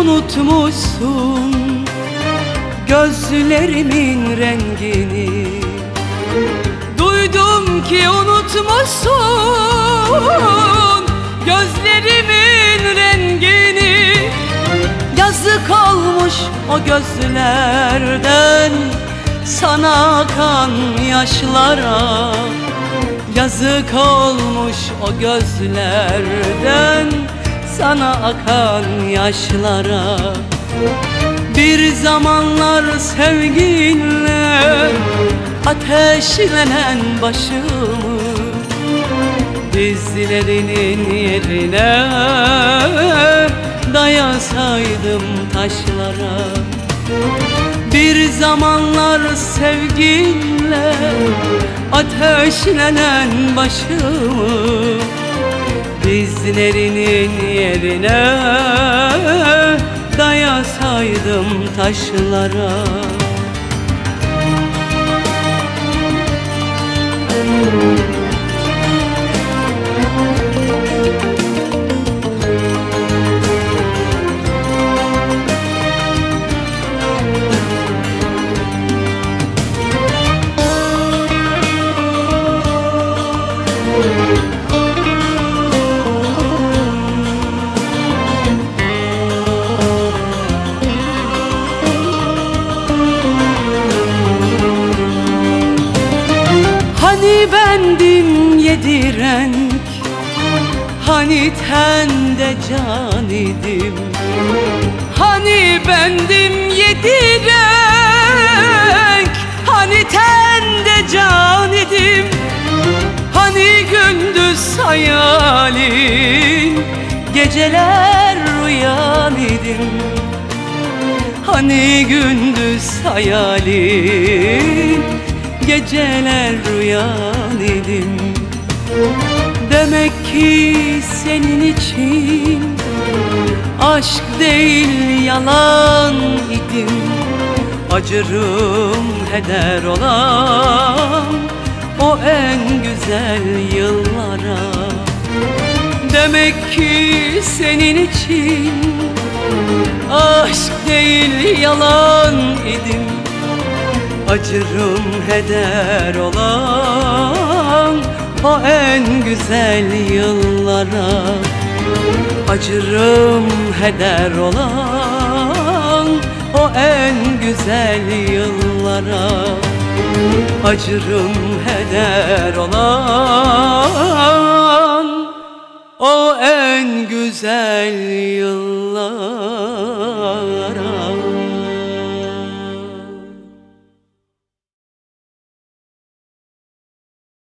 unutmuşsun gözlerimin rengini. Duydum ki unutmuşsun gözlerimin rengini. Yazık olmuş o gözlerden sana akan yaşlara. Yazık olmuş o gözlerden sana akan yaşlara. Bir zamanlar sevginle ateşlenen başımı dizlerinin yerine dayasaydım taşlara. Bir zamanlar sevginle ateşlenen başımı dizlerinin yerine dayasaydım taşlara. Hani bendim yedi renk, hani tende can idim. Hani bendim yedi renk, hani tende can idim. Hani gündüz hayalin, geceler rüyan idim. Hani gündüz hayalin, geceler rüyan idim. Demek ki senin için aşk değil yalan idim. Acırım heder olan o en güzel yıllara. Demek ki senin için aşk değil yalan idim. Acırım heder olan o en güzel yıllara. Acırım heder olan o en güzel yıllara. Acırım heder olan o en güzel yıllara.